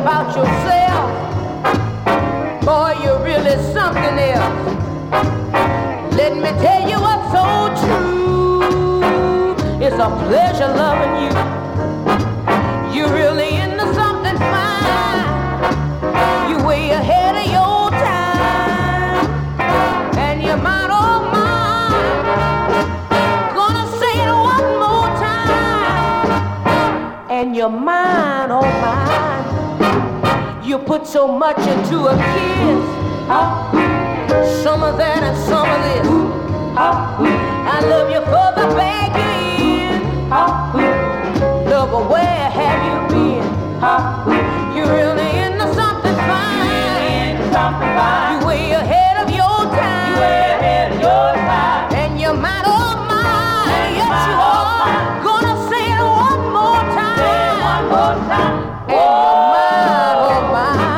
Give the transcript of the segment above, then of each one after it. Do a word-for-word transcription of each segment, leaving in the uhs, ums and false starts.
about yourself, boy, you're really something else. Let me tell you what's so true. It's a pleasure loving you. You're really into something fine. You way ahead of your time, and you're mine, oh mine. Gonna say it one more time, and you're mine, oh mine. You put so much into a kiss, some of that and some of this. I love you for the bag you're in. Look, where have you been? You're really into something fine. You way ahead of your time. And you're mine, oh mine. Yes, you are. Gonna say it one more time. And you're mine, oh mine.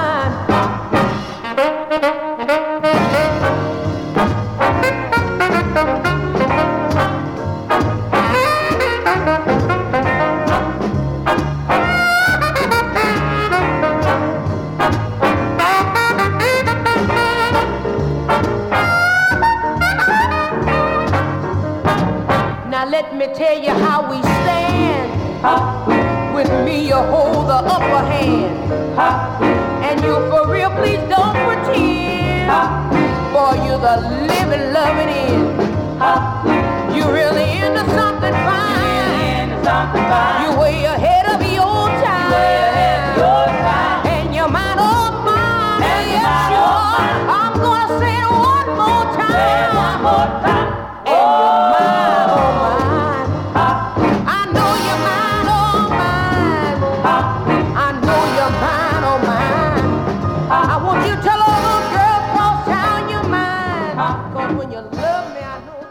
Let me tell you how we stand. With me you hold the upper hand. And you for real, please don't pretend. Boy, you're the living, loving end. You really into something fine. You way ahead of your time. And you're mine, oh mine. Yes, you are. I'm gonna say it one more time. And you're mine, oh mine. I know you're mine, oh mine. I know you're mine, oh mine. I want you to tell all those girls across town you're mine. 'Cause when you love me, I know